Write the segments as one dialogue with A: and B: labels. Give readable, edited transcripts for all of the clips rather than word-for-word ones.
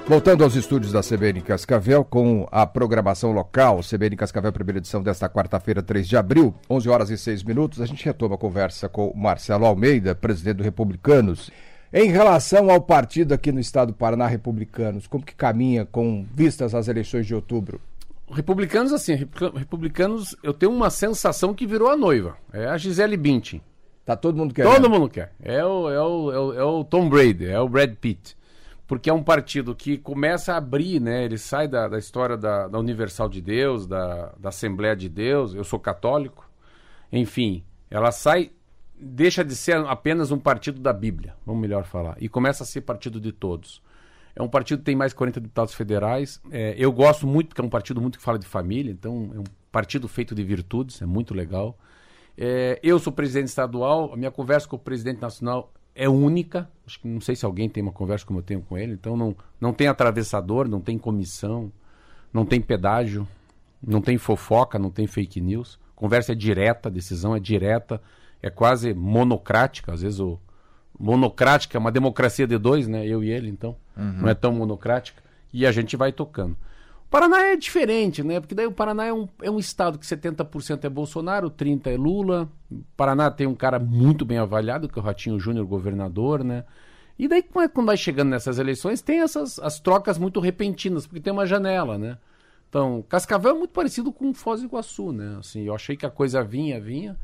A: Voltando aos estúdios da CBN Cascavel, com a programação local, CBN Cascavel, primeira edição desta quarta-feira, 3 de abril, 11 horas e 6 minutos, a gente retoma a conversa com o Marcelo Almeida, presidente do Republicanos. Em relação ao partido aqui no estado do Paraná, Republicanos, como que caminha com vistas às eleições de outubro?
B: Republicanos, assim, Republicanos, eu tenho uma sensação que virou a noiva, é a Gisele Bündchen.
A: Tá todo mundo querendo?
B: Todo mundo quer, é o Tom Brady, é o Brad Pitt. Porque é um partido que começa a abrir, né? Ele sai da história da Universal de Deus, da Assembleia de Deus, eu sou católico, enfim, ela sai, deixa de ser apenas um partido da Bíblia, vamos melhor falar, e começa a ser partido de todos. É um partido que tem mais 40 deputados federais, eu gosto muito, porque é um partido muito que fala de família, então é um partido feito de virtudes, é muito legal. Eu sou presidente estadual, a minha conversa com o presidente nacional é única, acho que não sei se alguém tem uma conversa como eu tenho com ele, então não tem atravessador, não tem comissão, não tem pedágio, não tem fofoca, não tem fake news, conversa é direta, a decisão é direta, é quase monocrática, às vezes monocrática é uma democracia de dois, né, eu e ele, então, não é tão monocrática, e a gente vai tocando. O Paraná é diferente, né? Porque daí o Paraná é um estado que 70% é Bolsonaro, 30% é Lula. O Paraná tem um cara muito bem avaliado, que é o Ratinho Júnior, governador, né? E daí, quando vai chegando nessas eleições, tem as trocas muito repentinas, porque tem uma janela, né? Então, Cascavel é muito parecido com Foz do Iguaçu, né? Assim, eu achei que a coisa vinha,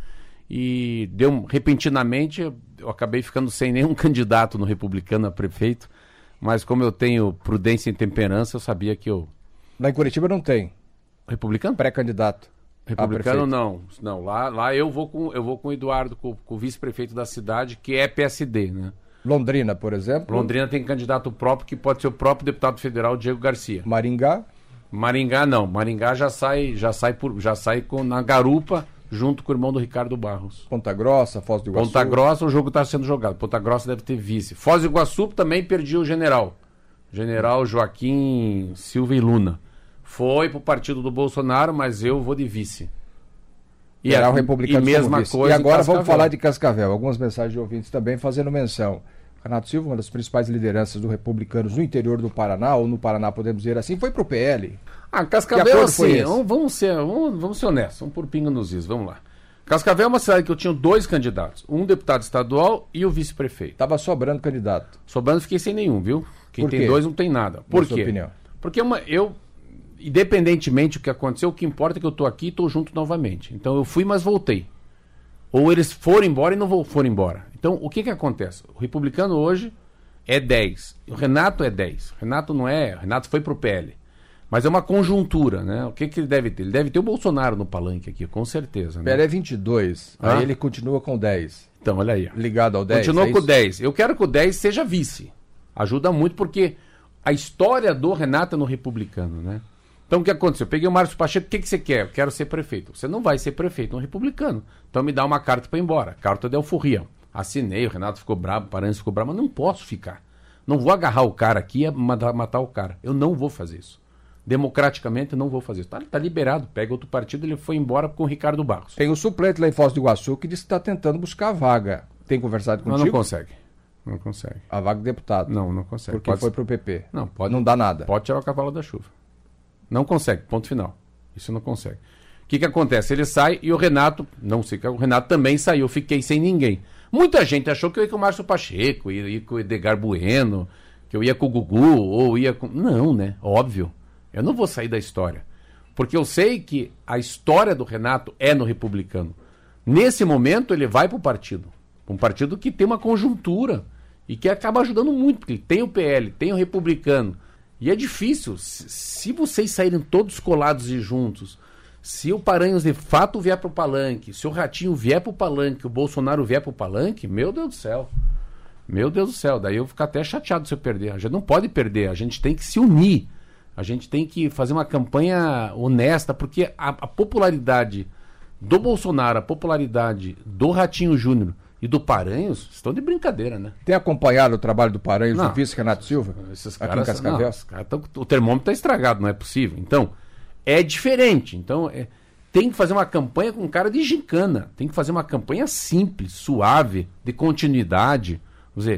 B: e repentinamente, eu acabei ficando sem nenhum candidato no Republicano a prefeito, mas como eu tenho prudência e temperança, eu sabia que eu...
A: Lá em Curitiba não tem.
B: Republicano?
A: Pré-candidato.
B: Republicano não. Lá eu vou com o Eduardo, com o vice-prefeito da cidade, que é PSD, né?
A: Londrina, por exemplo.
B: Londrina tem candidato próprio, que pode ser o próprio deputado federal, Diego Garcia.
A: Maringá?
B: Maringá não. Maringá já sai na garupa, junto com o irmão do Ricardo Barros.
A: Ponta Grossa, Foz do Iguaçu.
B: Ponta Grossa, o jogo está sendo jogado. Ponta Grossa deve ter vice. Foz do Iguaçu também perdi o general Joaquim Silva e Luna. Foi pro partido do Bolsonaro, mas eu vou de vice.
A: E o Republicano
B: e mesma coisa.
A: E agora vamos falar de Cascavel. Algumas mensagens de ouvintes também fazendo menção. Renato Silva, uma das principais lideranças do Republicanos no interior do Paraná, ou no Paraná, podemos dizer assim, foi pro PL.
B: Cascavel, assim, vamos ser honestos, vamos pôr pinga nos is, vamos lá. Cascavel é uma cidade que eu tinha 2 candidatos, um deputado estadual e o vice-prefeito.
A: Tava sobrando candidato.
B: Sobrando, fiquei sem nenhum, viu? Quem tem 2 não tem nada. Por quê?
A: Opinião?
B: Porque independentemente do que aconteceu, o que importa é que eu estou aqui e estou junto novamente. Então eu fui, mas voltei. Ou eles foram embora e não foram embora. Então o que acontece? O Republicano hoje é 10. O Renato é 10. Renato foi pro PL. Mas é uma conjuntura, né? O que ele deve ter? Ele deve ter o Bolsonaro no palanque aqui, com certeza. Né?
A: PL é 22, aí ele continua com 10.
B: Então, olha aí.
A: Ligado ao 10.
B: Continua com o 10. Eu quero que o 10 seja vice. Ajuda muito porque a história do Renato é no Republicano, né? Então o que aconteceu? Eu peguei o Márcio Pacheco, o que você quer? Eu quero ser prefeito. Você não vai ser prefeito no Republicano. Então me dá uma carta para ir embora. Carta de alforria. Assinei, o Renato ficou bravo, o Paranhos ficou bravo, mas não posso ficar. Não vou agarrar o cara aqui e matar o cara. Eu não vou fazer isso. Democraticamente não vou fazer isso. Tá liberado, pega outro partido, ele foi embora com o Ricardo Barros.
A: Tem o suplente lá em Foz do Iguaçu que disse que está tentando buscar a vaga. Tem conversado contigo?
B: Não consegue. Não consegue.
A: A vaga de deputado?
B: Não consegue.
A: Porque foi pro PP?
B: Não, pode.
A: Não dá nada?
B: Pode tirar o cavalo da chuva. Não consegue, ponto final. Isso não consegue. O que acontece? Ele sai e o Renato, não sei, o Renato também saiu, fiquei sem ninguém. Muita gente achou que eu ia com o Márcio Pacheco, ia com o Edgar Bueno, que eu ia com o Gugu, ou ia com... Não, né? Óbvio. Eu não vou sair da história. Porque eu sei que a história do Renato é no Republicano. Nesse momento, ele vai para o partido. Um partido que tem uma conjuntura e que acaba ajudando muito, porque tem o PL, tem o Republicano. E é difícil. Se vocês saírem todos colados e juntos, se o Paranhos de fato vier para o palanque, se o Ratinho vier para o palanque, o Bolsonaro vier para o palanque, meu Deus do céu. Meu Deus do céu. Daí eu fico até chateado se eu perder. A gente não pode perder, a gente tem que se unir. A gente tem que fazer uma campanha honesta, porque a popularidade do Bolsonaro, a popularidade do Ratinho Júnior e do Paranhos estão de brincadeira, né?
A: Tem acompanhado o trabalho do Paranhos e do vice Renato Silva?
B: Esses
A: aqui em Cascavel?
B: O termômetro está estragado, não é possível. Então, é diferente. Então, tem que fazer uma campanha com cara de gincana. Tem que fazer uma campanha simples, suave, de continuidade. Quer dizer,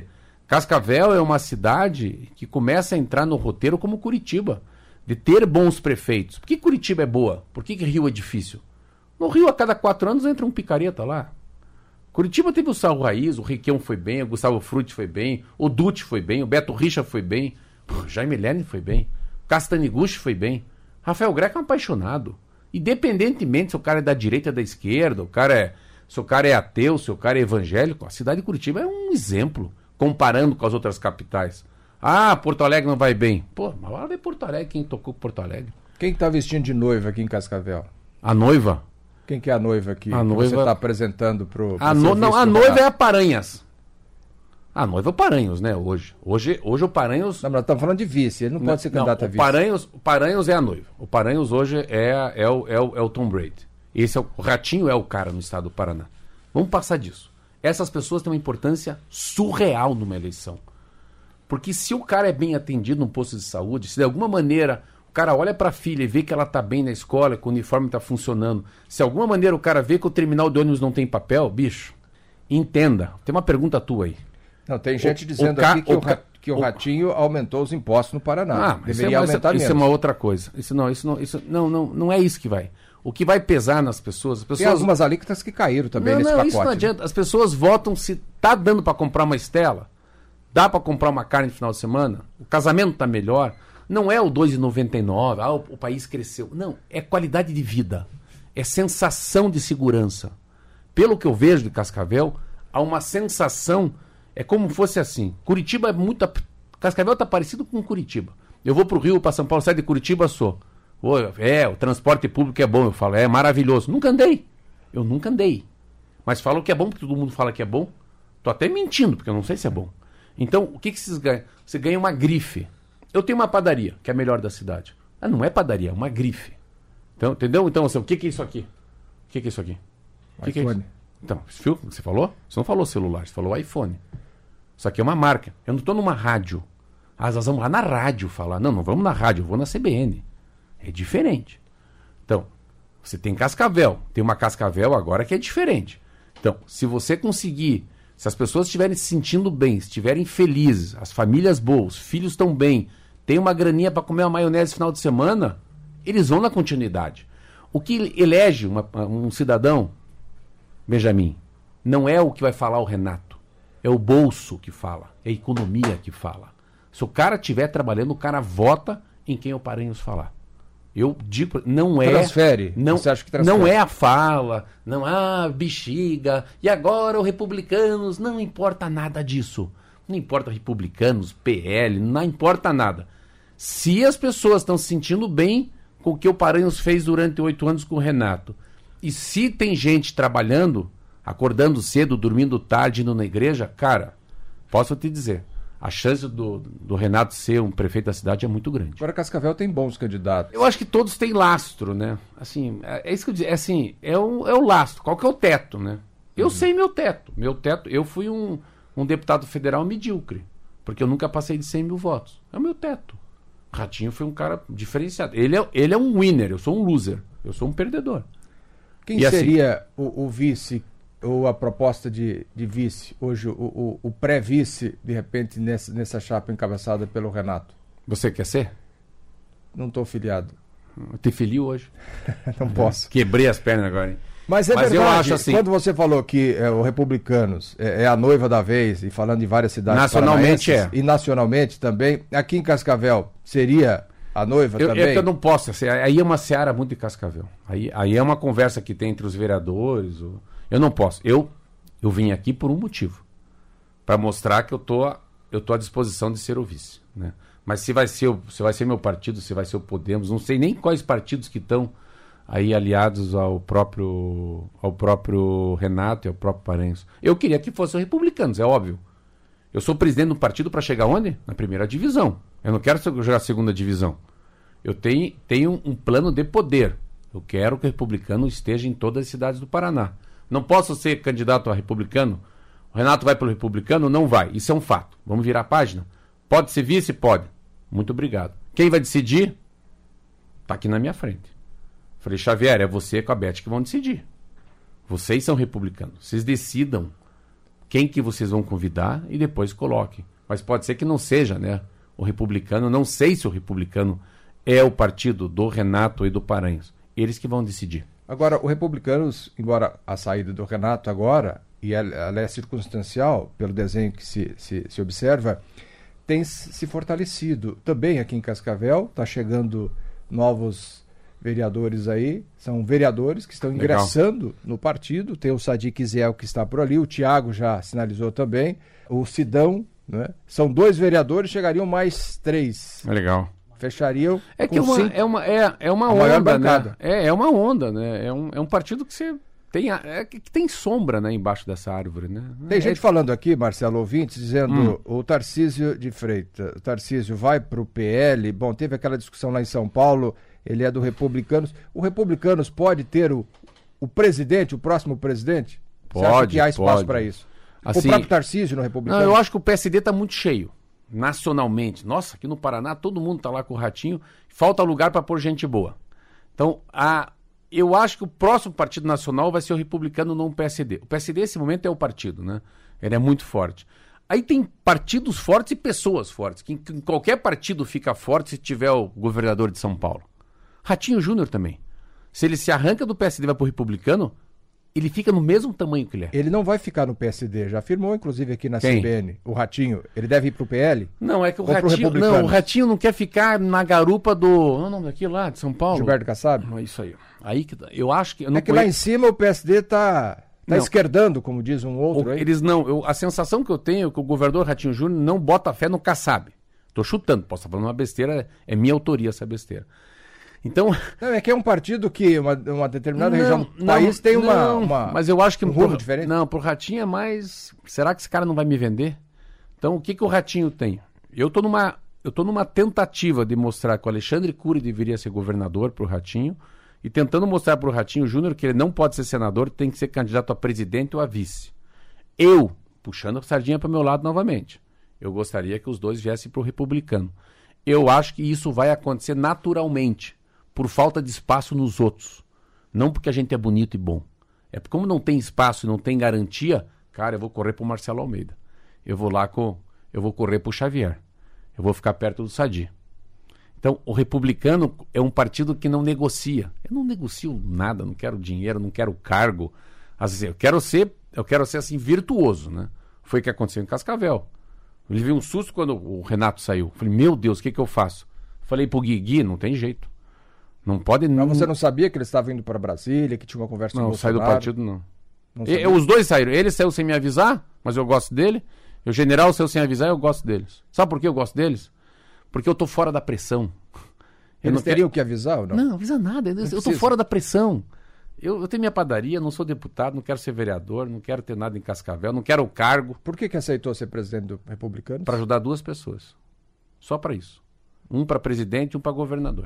B: Cascavel é uma cidade que começa a entrar no roteiro como Curitiba, de ter bons prefeitos. Por que Curitiba é boa? Por que Rio é difícil? No Rio, a cada 4 anos, entra um picareta lá. Curitiba teve o Saul Raiz, o Requião foi bem, o Gustavo Frutti foi bem, o Dutti foi bem, o Beto Richa foi bem, o Jaime Lerner foi bem, o Castaniguchi foi bem. Rafael Greco é um apaixonado. Independentemente se o cara é da direita ou da esquerda, se o cara é ateu, se o cara é evangélico, a cidade de Curitiba é um exemplo, comparando com as outras capitais. Ah, Porto Alegre não vai bem. Pô, mas lá é Porto Alegre, quem tocou Porto Alegre?
A: Quem tá vestindo de noiva aqui em Cascavel?
B: A noiva?
A: Quem que é a noiva aqui?
B: A noiva...
A: você está apresentando pro
B: Não, a noiva é a Paranhas. A noiva é o Paranhos, né, hoje. Hoje o Paranhos...
A: Não, mas nós estamos falando de vice, ele não pode ser candidato a vice.
B: O Paranhos é a noiva. O Paranhos hoje é o Tom Brady. O Ratinho é o cara no estado do Paraná. Vamos passar disso. Essas pessoas têm uma importância surreal numa eleição. Porque se o cara é bem atendido num posto de saúde, se de alguma maneira o cara olha para a filha e vê que ela tá bem na escola, que o uniforme tá funcionando, se de alguma maneira o cara vê que o terminal de ônibus não tem papel, bicho, entenda. Tem uma pergunta tua aí.
A: Não, tem gente dizendo aqui que o Ratinho aumentou os impostos no Paraná. Deveria aumentar menos.
B: Isso é uma outra coisa. Isso não é isso que vai. O que vai pesar nas pessoas...
A: Tem algumas alíquotas que caíram também nesse pacote.
B: Isso não adianta. As pessoas votam se tá dando para comprar uma Estela, dá para comprar uma carne no final de semana, o casamento tá melhor. Não é o 2,99, o país cresceu. Não, é qualidade de vida. É sensação de segurança. Pelo que eu vejo de Cascavel, há uma sensação... É como fosse assim. Curitiba é muito... Cascavel tá parecido com Curitiba. Eu vou pro Rio, para São Paulo, saio de Curitiba, sou... o transporte público é bom. Eu falo, é maravilhoso. Nunca andei. Eu nunca andei. Mas falo que é bom, porque todo mundo fala que é bom. Tô até mentindo, porque eu não sei se é bom. Então, o que vocês ganham? Você ganha uma grife. Eu tenho uma padaria, que é a melhor da cidade. Não é padaria, é uma grife. Então, entendeu? Então, assim, o que é isso aqui? O que é isso aqui? O que é isso? Então, viu o que você falou? Você não falou celular, você falou iPhone. Isso aqui é uma marca. Eu não estou numa rádio. Nós vamos lá na rádio falar. Não vamos na rádio, eu vou na CBN. É diferente. Então, você tem Cascavel. Tem uma Cascavel agora que é diferente. Então, se você conseguir... Se as pessoas estiverem se sentindo bem, estiverem felizes, as famílias boas, os filhos estão bem, tem uma graninha para comer uma maionese no final de semana, eles vão na continuidade. O que elege um cidadão, Benjamin, não é o que vai falar o Renato. É o bolso que fala, é a economia que fala. Se o cara estiver trabalhando, o cara vota em quem o Paranhos falar. Eu digo, não é...
A: Transfere. Você acha que transfere?
B: Não é a fala, bexiga, e agora os republicanos, não importa nada disso. Não importa republicanos, PL, não importa nada. Se as pessoas estão se sentindo bem com o que o Paranhos fez durante 8 anos com o Renato, e se tem gente trabalhando, acordando cedo, dormindo tarde, indo na igreja, cara, posso te dizer, a chance do Renato ser um prefeito da cidade é muito grande.
A: Agora Cascavel tem bons candidatos.
B: Eu acho que todos têm lastro, né? Assim, é isso que eu digo. É assim, é o lastro. Qual que é o teto, né? Eu sei meu teto. Meu teto, eu fui um deputado federal medíocre, porque eu nunca passei de 100 mil votos. É o meu teto. Ratinho foi um cara diferenciado. Ele é um winner, eu sou um loser. Eu sou um perdedor.
A: Quem seria o vice, ou a proposta de vice, hoje, o pré-vice, de repente, nessa chapa encabeçada pelo Renato?
B: Você quer ser?
A: Não estou filiado.
B: Eu te filio hoje.
A: Não posso.
B: Quebrei as pernas agora, hein?
A: Mas verdade,
B: eu acho assim,
A: quando você falou que o Republicanos é a noiva da vez, e falando em várias cidades
B: nacionalmente
A: e nacionalmente também, aqui em Cascavel seria a noiva também?
B: Eu não posso, assim, aí é uma seara muito de Cascavel. Aí é uma conversa que tem entre os vereadores. Eu não posso. Eu vim aqui por um motivo. Para mostrar que eu tô à disposição de ser o vice, né? Mas se vai ser meu partido, se vai ser o Podemos, não sei nem quais partidos que estão aí aliados ao próprio Renato e ao próprio Paranhos. Eu queria que fossem republicanos, é óbvio. Eu sou presidente do partido para chegar onde? Na primeira divisão. Eu não quero jogar a segunda divisão. Eu tenho um plano de poder. Eu quero que o republicano esteja em todas as cidades do Paraná. Não posso ser candidato a republicano? O Renato vai pelo republicano? Não vai. Isso é um fato. Vamos virar a página? Pode ser vice? Pode. Muito obrigado. Quem vai decidir? Está aqui na minha frente. Falei, Xavier, é você com a Beth que vão decidir. Vocês são republicanos. Vocês decidam quem que vocês vão convidar e depois coloquem. Mas pode ser que não seja, né? O Republicano, não sei se o Republicano é o partido do Renato e do Paranhos. Eles que vão decidir.
A: Agora, o Republicanos, embora a saída do Renato agora, e ela é circunstancial, pelo desenho que se observa, tem se fortalecido. Também aqui em Cascavel, está chegando novos vereadores aí, são vereadores que estão ingressando no partido, tem o Sadiq Ziel que está por ali, o Tiago já sinalizou também, o Sidão, né? São 2 vereadores, chegariam mais 3.
B: Legal.
A: Fechariam.
B: É que é uma onda, né? É uma onda, né? É um partido que você tem, que tem sombra, né, embaixo dessa árvore, né?
A: Tem gente falando aqui, Marcelo ouvintes, dizendo o Tarcísio de Freitas, o Tarcísio vai para o PL, bom, teve aquela discussão lá em São Paulo, ele é do Republicanos. O Republicanos pode ter o presidente, o próximo presidente?
B: Pode.
A: Você acha que há espaço para isso?
B: Assim,
A: o próprio Tarcísio no Republicanos?
B: Não, eu acho que o PSD está muito cheio, nacionalmente. Nossa, aqui no Paraná todo mundo está lá com o Ratinho, falta lugar para pôr gente boa. Então, eu acho que o próximo partido nacional vai ser o Republicano, não o PSD. O PSD, nesse momento, é o partido, né? Ele é muito forte. Aí tem partidos fortes e pessoas fortes. Que em qualquer partido fica forte se tiver o governador de São Paulo. Ratinho Júnior também. Se ele se arranca do PSD e vai pro Republicano, ele fica no mesmo tamanho que ele é.
A: Ele não vai ficar no PSD, já afirmou, inclusive, aqui na
B: Quem?
A: CBN. O Ratinho, ele deve ir pro PL?
B: Não, é que o Ratinho não quer ficar na garupa do... Não, não, daqui lá, de São Paulo.
A: Gilberto Kassab?
B: Não, isso aí. Aí que eu acho que...
A: lá em cima o PSD tá esquerdando, como diz um outro aí.
B: Eles não... a sensação que eu tenho é que o governador Ratinho Júnior não bota fé no Kassab. Tô chutando, posso estar falando uma besteira, é minha autoria essa besteira. Então...
A: Não, é que é um partido que uma determinada região do país tem
B: mas eu acho que
A: um rumo diferente.
B: Não, pro Ratinho é mais... Será que esse cara não vai me vender? Então, o que o Ratinho tem? Eu tô numa tentativa de mostrar que o Alexandre Cury deveria ser governador pro Ratinho e tentando mostrar pro Ratinho Júnior que ele não pode ser senador, tem que ser candidato a presidente ou a vice. Eu, puxando a sardinha para meu lado novamente, eu gostaria que os dois viessem pro Republicano. Eu acho que isso vai acontecer naturalmente, por falta de espaço nos outros. Não porque a gente é bonito e bom. É porque como não tem espaço e não tem garantia, cara, eu vou correr pro Marcelo Almeida. Eu vou correr pro Xavier. Eu vou ficar perto do Sadi. Então, o Republicano é um partido que não negocia. Eu não negocio nada, não quero dinheiro, não quero cargo. Às vezes, eu quero ser assim, virtuoso, né? Foi o que aconteceu em Cascavel. Eu levei um susto quando o Renato saiu. Falei, meu Deus, o que eu faço? Falei pro Gui, não tem jeito. Não pode...
A: Mas você não sabia que ele estava indo para Brasília, que tinha uma conversa com o Bolsonaro?
B: Não, sai do partido, não. Os dois saíram. Ele saiu sem me avisar, mas eu gosto dele. E o general saiu sem avisar, eu gosto deles. Sabe por que eu gosto deles? Porque eu tô fora da pressão.
A: Eles teriam que avisar ou não?
B: Não avisa nada. Eu tô fora da pressão. Eu tenho minha padaria, não sou deputado, não quero ser vereador, não quero ter nada em Cascavel, não quero o cargo.
A: Por que aceitou ser presidente do Republicano?
B: Para ajudar 2 pessoas. Só para isso. Um para presidente e um para governador.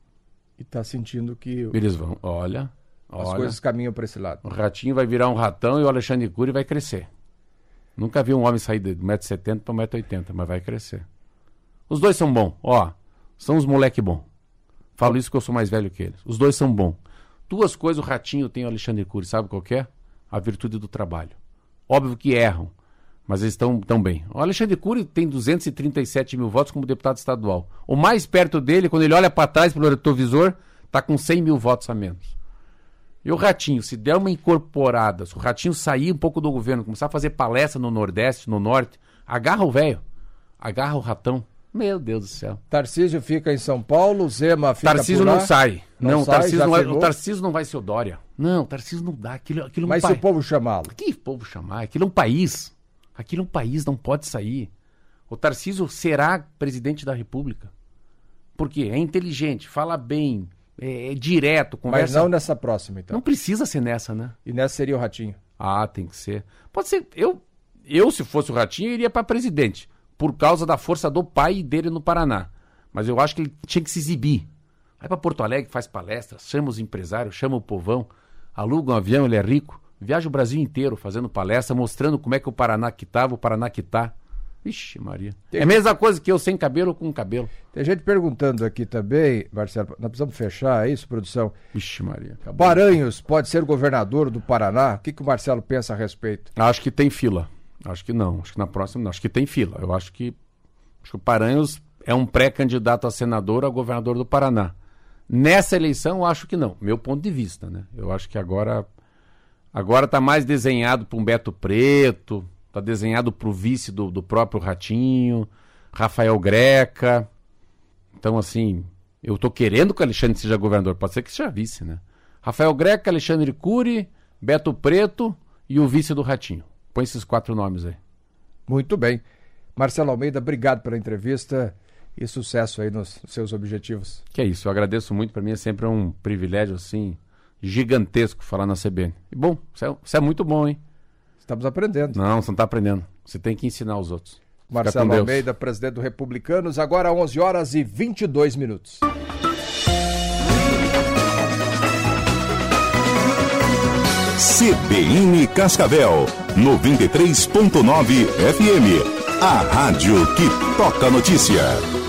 A: E tá sentindo que...
B: Eles vão, olha...
A: As coisas caminham para esse lado.
B: O Ratinho vai virar um ratão e o Alexandre Cury vai crescer. Nunca vi um homem sair de 1,70 m para 1,80 m, mas vai crescer. Os dois são bons, são uns moleque bom. Falo isso que eu sou mais velho que eles. Os dois são bons. 2 coisas o Ratinho tem e o Alexandre Cury, sabe qual que é? A virtude do trabalho. Óbvio que erram, mas eles estão tão bem. O Alexandre Cury tem 237 mil votos como deputado estadual. O mais perto dele, quando ele olha para trás pelo retrovisor, está com 100 mil votos a menos. E o Ratinho, se der uma incorporada, se o Ratinho sair um pouco do governo, começar a fazer palestra no Nordeste, no Norte, agarra o velho, agarra o ratão. Meu Deus do céu.
A: Tarcísio fica em São Paulo, Zema fica
B: Tarcísio
A: por lá.
B: não sai. Não,
A: sai,
B: o Tarcísio não vai ser o Dória. Não, o Tarcísio não dá. Aquilo
A: Mas se o povo chamá-lo?
B: Que povo chamar? Aquilo é um país. Aquilo é um país, não pode sair. O Tarcísio será presidente da República. Por quê? É inteligente, fala bem, é direto, conversa...
A: Mas não nessa próxima, então.
B: Não precisa ser nessa, né?
A: E nessa seria o Ratinho?
B: Ah, tem que ser. Pode ser. Eu se fosse o Ratinho, eu iria para presidente. Por causa da força do pai dele no Paraná. Mas eu acho que ele tinha que se exibir. Vai para Porto Alegre, faz palestras, chama os empresários, chama o povão, aluga um avião, ele é rico, viaja o Brasil inteiro fazendo palestra, mostrando como é que o Paraná que estava, o Paraná que tá. Ixi, Maria. É a mesma coisa que eu sem cabelo com cabelo.
A: Tem gente perguntando aqui também, Marcelo, nós precisamos fechar, é isso, produção?
B: Ixi, Maria. Acabou.
A: Paranhos pode ser governador do Paraná? O que o Marcelo pensa a respeito?
B: Acho que tem fila. Acho que não. Acho que na próxima não. Acho que tem fila. Eu acho que o Paranhos é um pré-candidato a senador, a governador do Paraná. Nessa eleição, eu acho que não. Meu ponto de vista, né? Eu acho que agora está mais desenhado para um Beto Preto, está desenhado para o vice do próprio Ratinho, Rafael Greca. Então, assim, eu estou querendo que o Alexandre seja governador. Pode ser que seja vice, né? Rafael Greca, Alexandre Cury, Beto Preto e o vice do Ratinho. Põe esses 4 nomes aí.
A: Muito bem. Marcelo Almeida, obrigado pela entrevista e sucesso aí nos seus objetivos.
B: Que é isso, eu agradeço muito. Para mim é sempre um privilégio, assim, gigantesco falar na CBN. E bom, você é muito bom, hein?
A: Estamos aprendendo.
B: Não, você não está aprendendo. Você tem que ensinar os outros.
A: Marcelo Almeida, presidente do Republicanos, agora 11 horas e 22 minutos.
C: CBN Cascavel, 93.9 FM. A rádio que toca notícia.